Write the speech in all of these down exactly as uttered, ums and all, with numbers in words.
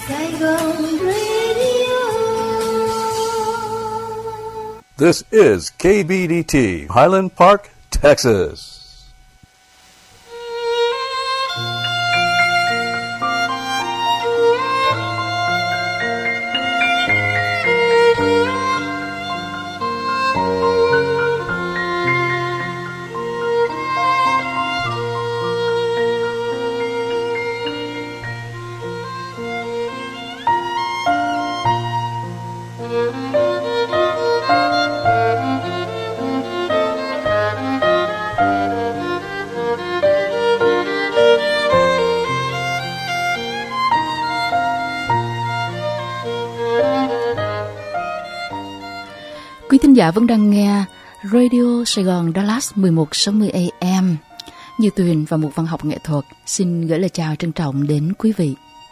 Sài Gòn Radio. This is K B D T, Highland Park, Texas. Quý thính giả vẫn đang nghe Radio Sài Gòn Dallas mười một sáu mươi A M. Như Tuyền và Mục Văn học nghệ thuật xin gửi lời chào trân trọng đến quý vị.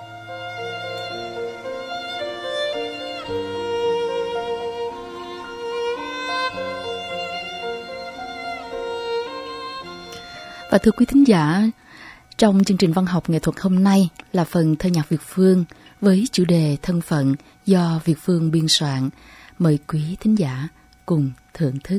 Và thưa quý thính giả, trong chương trình văn học nghệ thuật hôm nay là phần thơ nhạc Việt Phương với chủ đề Thân phận do Việt Phương biên soạn. Mời quý thính giả cùng thưởng thức.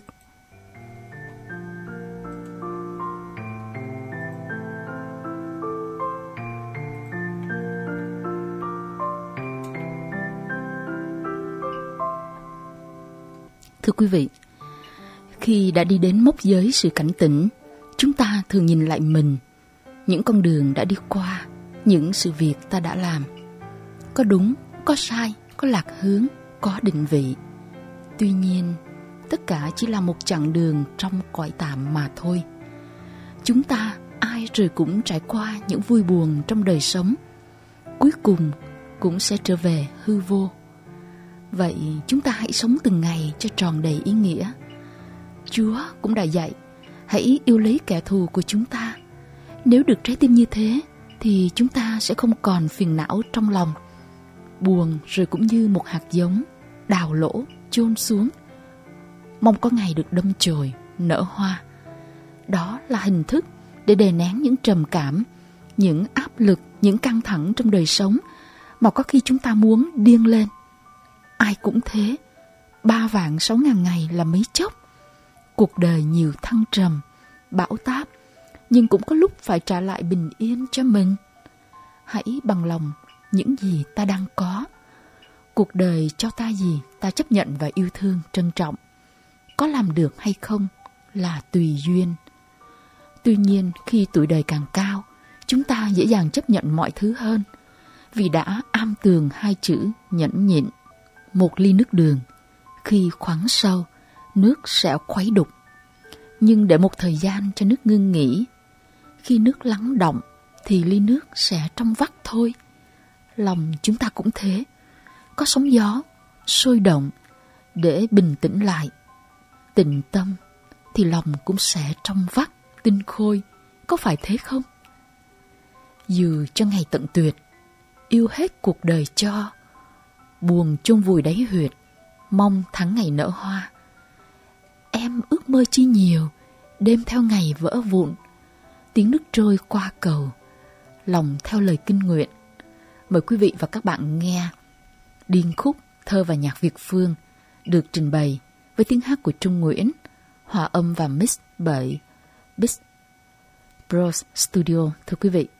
Thưa quý vị, khi đã đi đến mốc giới sự cảnh tỉnh, chúng ta thường nhìn lại mình, những con đường đã đi qua, những sự việc ta đã làm. Có đúng, có sai, có lạc hướng, có định vị. Tuy nhiên, tất cả chỉ là một chặng đường trong cõi tạm mà thôi. Chúng ta ai rồi cũng trải qua những vui buồn trong đời sống, cuối cùng cũng sẽ trở về hư vô. Vậy chúng ta hãy sống từng ngày cho tròn đầy ý nghĩa. Chúa cũng đã dạy, hãy yêu lấy kẻ thù của chúng ta. Nếu được trái tim như thế, thì chúng ta sẽ không còn phiền não trong lòng. Buồn rồi cũng như một hạt giống, đào lỗ, chôn xuống, mong có ngày được đâm chồi, nở hoa. Đó là hình thức để đè nén những trầm cảm, những áp lực, những căng thẳng trong đời sống mà có khi chúng ta muốn điên lên. Ai cũng thế, ba vạn sáu ngàn ngày là mấy chốc. Cuộc đời nhiều thăng trầm, bão táp, nhưng cũng có lúc phải trả lại bình yên cho mình. Hãy bằng lòng những gì ta đang có. Cuộc đời cho ta gì ta chấp nhận và yêu thương, trân trọng. Có làm được hay không là tùy duyên. Tuy nhiên khi tuổi đời càng cao, chúng ta dễ dàng chấp nhận mọi thứ hơn, vì đã am tường hai chữ nhẫn nhịn. Một ly nước đường, khi khoáng sâu, nước sẽ khuấy đục. Nhưng để một thời gian cho nước ngưng nghỉ, khi nước lắng động thì ly nước sẽ trong vắt thôi. Lòng chúng ta cũng thế, có sóng gió, sôi động để bình tĩnh lại. Tịnh tâm thì lòng cũng sẽ trong vắt, tinh khôi, có phải thế không? Dù cho ngày tận tuyệt, yêu hết cuộc đời cho, buồn chôn vùi đáy huyệt, mong tháng ngày nở hoa. Em ước mơ chi nhiều, đêm theo ngày vỡ vụn, tiếng nước trôi qua cầu, lòng theo lời kinh nguyện. Mời quý vị và các bạn nghe điên khúc thơ và nhạc Việt Phương được trình bày với tiếng hát của Trung Nguyễn, hòa âm và mix bởi Beats Bros Studio. Thưa quý vị,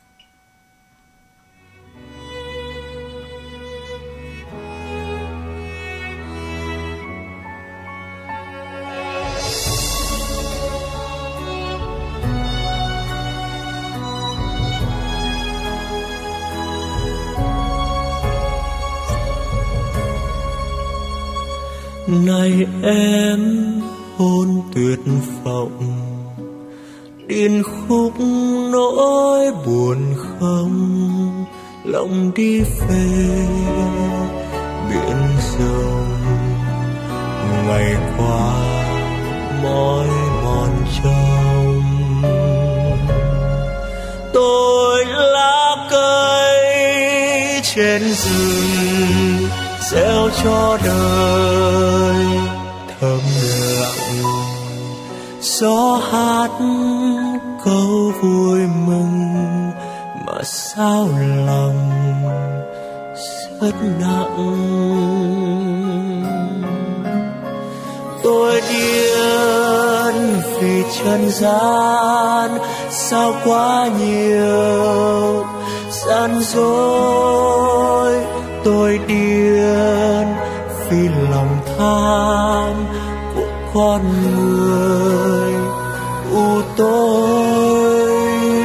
này em hôn tuyệt vọng, điên khúc nỗi buồn không, lòng đi về biển rộng. Ngày qua mỏi mòn trong, tôi lá cây trên rừng gieo cho đời thầm lặng. Gió hát câu vui mừng mà sao lòng phách nặng. Tôi điên vì trần gian, sao quá nhiều gian dối. Tôi điên vì lòng tham của con người u tối.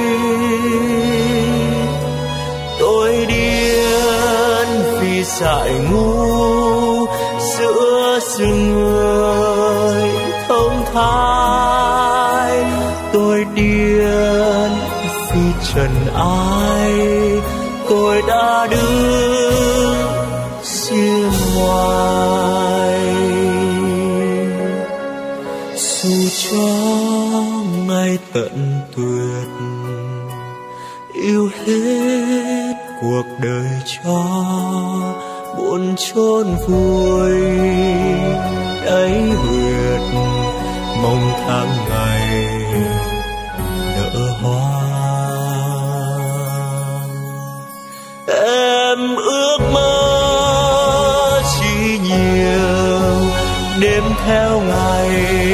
Tôi điên vì dại ngu giữa rừng người thông thái. Tôi điên vì trần ai, tôi đã đứng riêng ngoài. Dù cho ngày tận tuyệt, yêu hết cuộc đời cho buồn chôn vùi đáy huyệt, mong tháng ngày nở hoa. Em ước mơ chỉ nhiều đêm theo ngày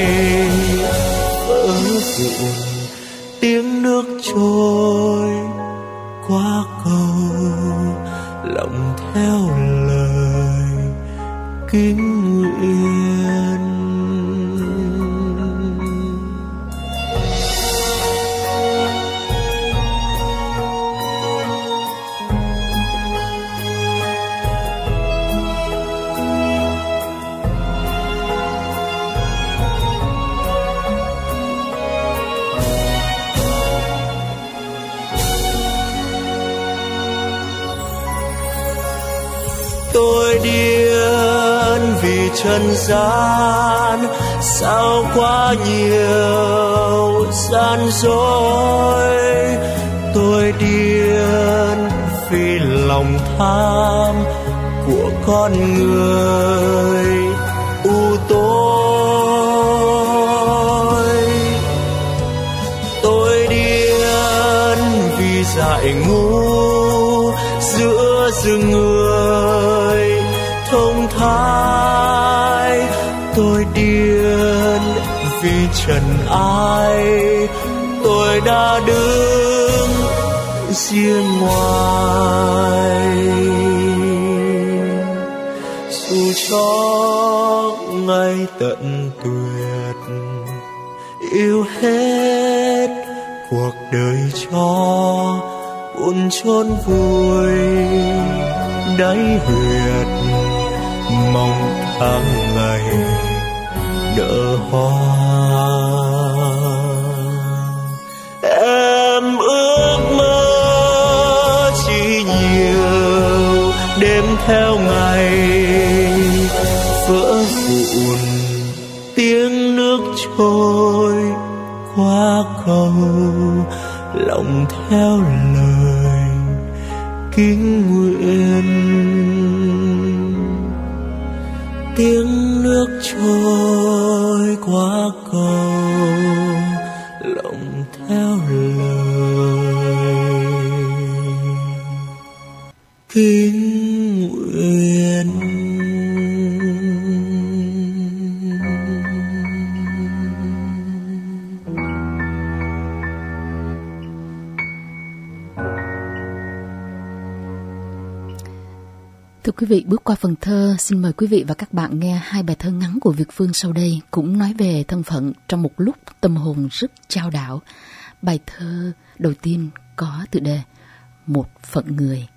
vỡ vụn, tiếng nước trôi qua cầu, lòng theo lời kính nguyện. Tôi điên vì trần gian, sao quá nhiều gian dối. Tôi điên vì lòng tham của con người u tối. Tôi điên vì dại ngu giữa rừng người thông thái. Tôi điên vì trần ai, tôi đã đứng riêng ngoài. Dù cho ngày tận tuyệt, yêu hết cuộc đời cho buồn chôn vùi đáy huyệt, mong tháng ngày nở hoa. Em ước mơ chỉ nhiều đêm theo ngày vỡ vụn, tiếng nước trôi qua cầu, lòng theo lời kính nguyện. Tiếng nước trôi qua cầu, lòng theo lời kính nguyện. Thưa quý vị, bước qua phần thơ, xin mời quý vị và các bạn nghe hai bài thơ ngắn của Việt Phương sau đây, cũng nói về thân phận trong một lúc tâm hồn rất chao đảo. Bài thơ đầu tiên có tựa đề Một phận người.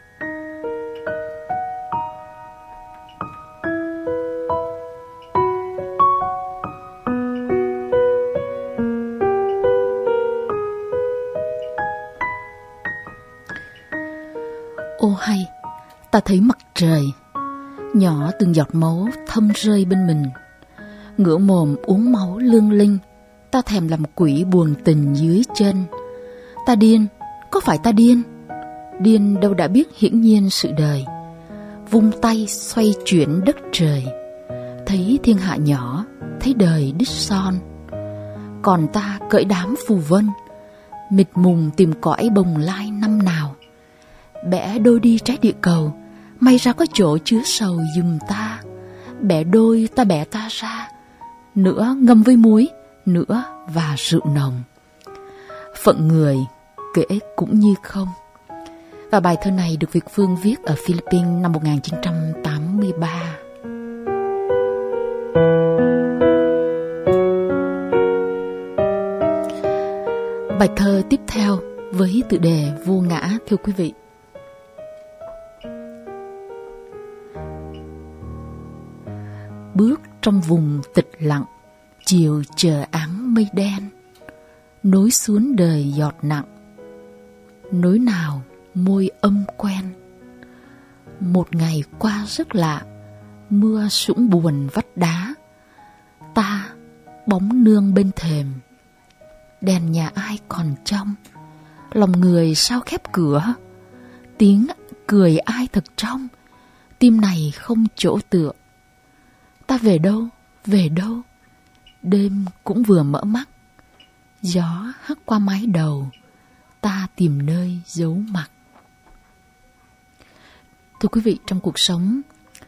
Ô hay, ta thấy mặt trời nhỏ từng giọt máu thâm rơi bên mình, ngửa mồm uống máu lương linh. Ta thèm làm quỷ buồn tình dưới chân. Ta điên, có phải ta điên? Điên đâu đã biết hiển nhiên sự đời, vung tay xoay chuyển đất trời, thấy thiên hạ nhỏ, thấy đời đích son. Còn ta cởi đám phù vân, mịt mùng tìm cõi bồng lai năm nào, bẻ đôi đi trái địa cầu, may ra có chỗ chứa sầu giùm ta. Bẻ đôi ta bẻ ta ra, nửa ngâm với muối, nửa và rượu nồng. Phận người kể cũng như không. Và bài thơ này được Việt Phương viết ở Philippines năm một nghìn chín trăm tám mươi ba. Bài thơ tiếp theo với tựa đề Vô ngã, thưa quý vị. Bước trong vùng tịch lặng, chiều chờ áng mây đen, nối xuống đời giọt nặng, nối nào môi âm quen. Một ngày qua rất lạ, mưa sũng buồn vách đá, ta bóng nương bên thềm, đèn nhà ai còn trong, lòng người sao khép cửa, tiếng cười ai thật trong, tim này không chỗ tựa. Ta về đâu, về đâu, đêm cũng vừa mở mắt, gió hắt qua mái đầu, ta tìm nơi giấu mặt. Thưa quý vị, trong cuộc sống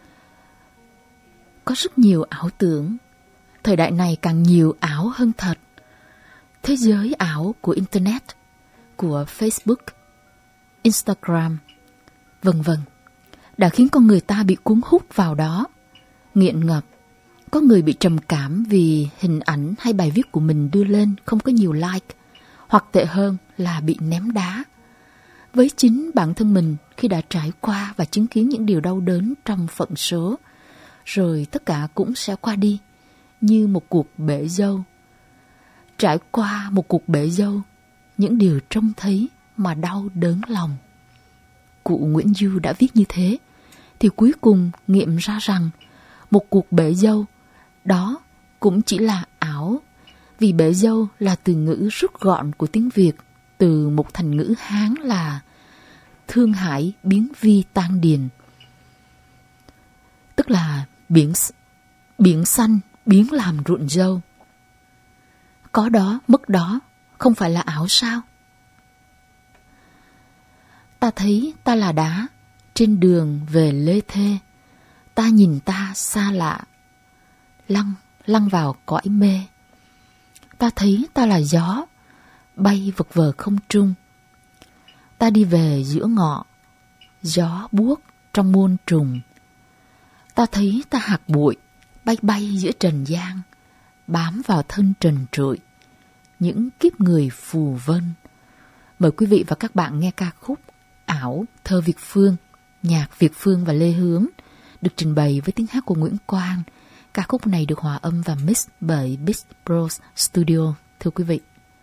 có rất nhiều ảo tưởng. Thời đại này càng nhiều ảo hơn thật. Thế giới ảo của Internet, của Facebook, Instagram, vân vân đã khiến con người ta bị cuốn hút vào đó, nghiện ngập. Có người bị trầm cảm vì hình ảnh hay bài viết của mình đưa lên không có nhiều like, hoặc tệ hơn là bị ném đá. Với chính bản thân mình khi đã trải qua và chứng kiến những điều đau đớn trong phận số, rồi tất cả cũng sẽ qua đi như một cuộc bể dâu. Trải qua một cuộc bể dâu, những điều trông thấy mà đau đớn lòng. Cụ Nguyễn Du đã viết như thế, thì cuối cùng nghiệm ra rằng một cuộc bể dâu đó cũng chỉ là ảo, vì bể dâu là từ ngữ rút gọn của tiếng Việt từ một thành ngữ Hán là thương hải biến vi tan điền, tức là biển, biển xanh biến làm ruộng dâu. Có đó mất đó, không phải là ảo sao? Ta thấy ta là đá trên đường về Lê Thê, ta nhìn ta xa lạ, lăn lăn vào cõi mê. Ta thấy ta là gió bay vật vờ không trung, ta đi về giữa ngọ, gió buốt trong muôn trùng. Ta thấy ta hạt bụi bay bay giữa trần gian, bám vào thân trần trụi những kiếp người phù vân. Mời quý vị và các bạn nghe ca khúc Ảo, thơ Việt Phương, nhạc Việt Phương và Lê Hướng, được trình bày với tiếng hát của Nguyễn Quang. Ca khúc này được hòa âm và mix bởi Beat Bros Studio, thưa quý vị.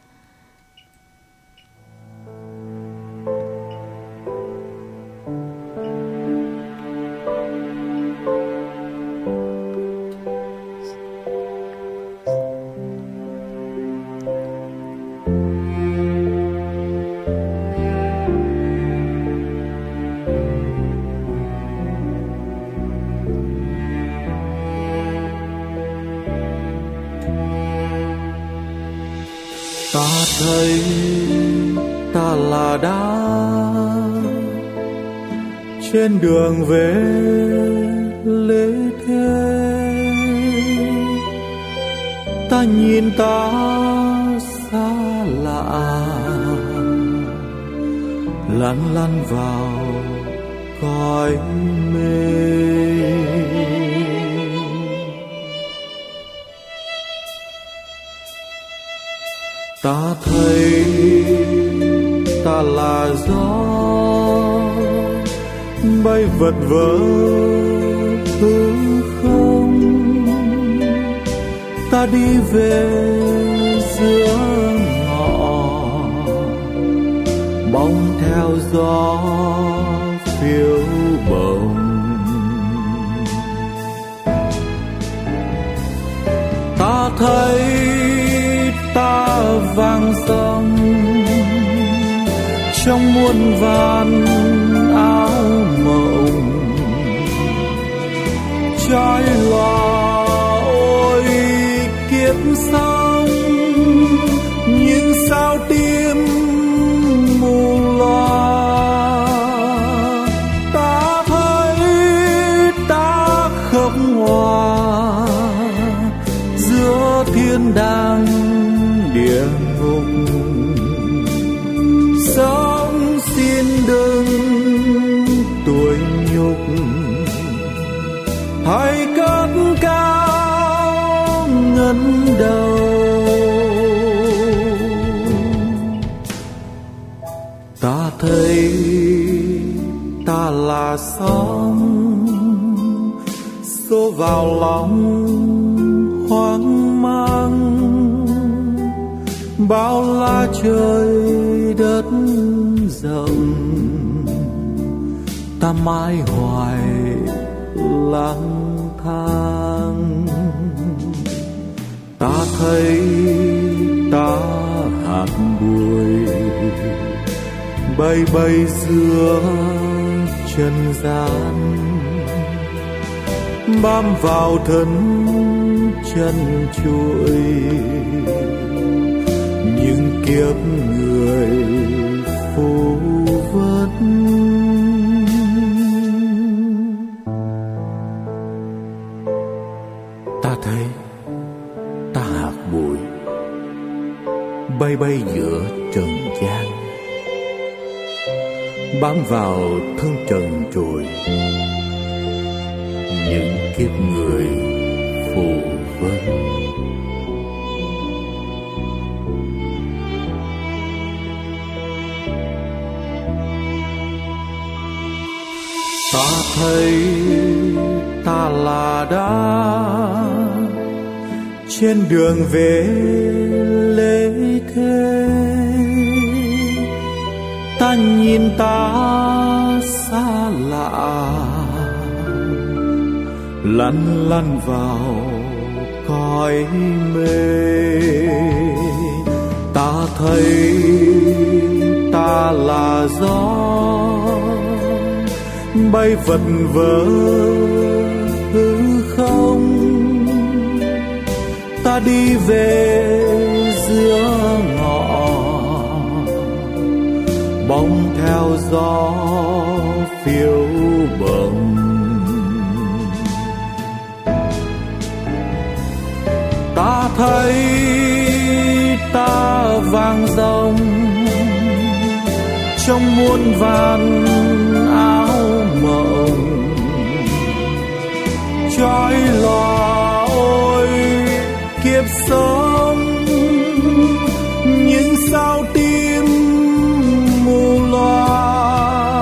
Ta thấy ta là đá trên đường về Lê Thê, ta nhìn ta xa lạ, lăn lăn vào cõi mê. Ta thấy ta là gió bay vật vờ hư không, ta đi về giữa ngọ, bóng theo gió phiêu bồng. Ta thấy ta vang dòng trong muôn vàn áo mộng, trói lòa ôi kiếp sống, những sao tim mù loà. Ta thấy thiên đàng địa ngục. Sống xin đừng tuổi nhục, hãy cất cao ngẩng đầu. Ta thấy ta là sóng xô vào lòng hoang mang, bao la trời đất rộng, ta mãi hoài lang thang. Ta thấy ta hạt bụi bay bay giữa trần gian, bám vào thân chân chuỗi những kiếp người phù vất. Ta thấy ta hạt bụi bay bay giữa trần gian, bám vào thân trần trụi những kiếp người phù vân. Ta thấy ta là đá trên đường về lễ thế, ta nhìn ta xa lạ lăn lăn vào cõi mê. Ta thấy ta là gió bay vật vờ hư không, ta đi về giữa ngõ bóng theo gió phiêu bồng. Ta thấy ta vang dòng trong muôn vàn áo mộng, trói lòa ôi kiếp sống, những sao tim mù loa.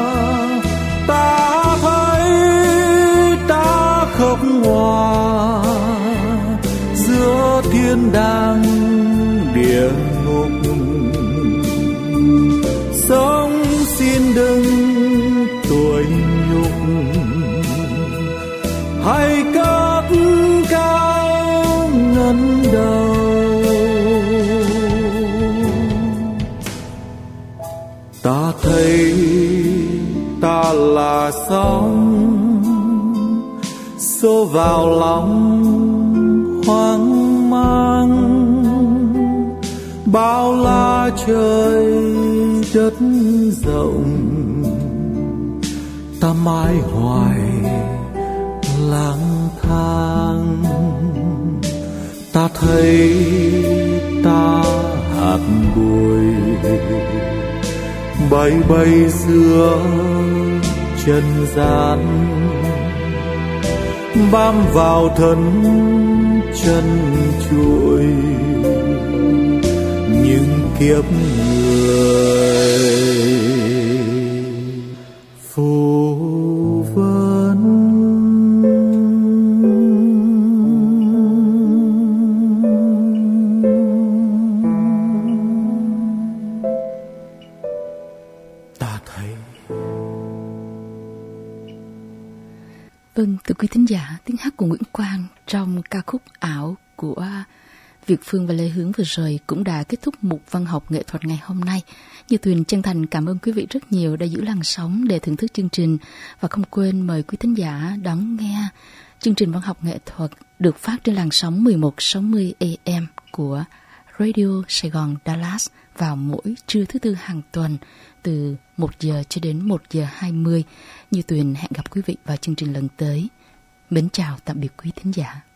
Ta thấy ta khóc hòa giữa thiên đàng địa ngục. Sống xin đừng tuổi nhục, hãy cất cao ngẩng đầu. Ta thấy ta là sóng xô vào lòng hoang mang, bao la trời đất rộng, ta mãi hoài lang thang. Ta thấy ta hạt bụi bay bay giữa trần gian, bám vào thân chân chuỗi những kiếp người phù vân. Ta thấy. Vâng, thưa quý thính giả, tiếng hát của Nguyễn Quang trong ca khúc Ảo của Việt Phương và Lê Hướng vừa rồi cũng đã kết thúc mục văn học nghệ thuật ngày hôm nay. Như Tuyền chân thành cảm ơn quý vị rất nhiều đã giữ làn sóng để thưởng thức chương trình, và không quên mời quý thính giả đón nghe chương trình văn học nghệ thuật được phát trên làn sóng mười một sáu mươi A M của Radio Sài Gòn Dallas vào mỗi trưa thứ tư hàng tuần từ một giờ cho đến một giờ hai mươi. Như Tuyền hẹn gặp quý vị vào chương trình lần tới. Mến chào tạm biệt quý thính giả.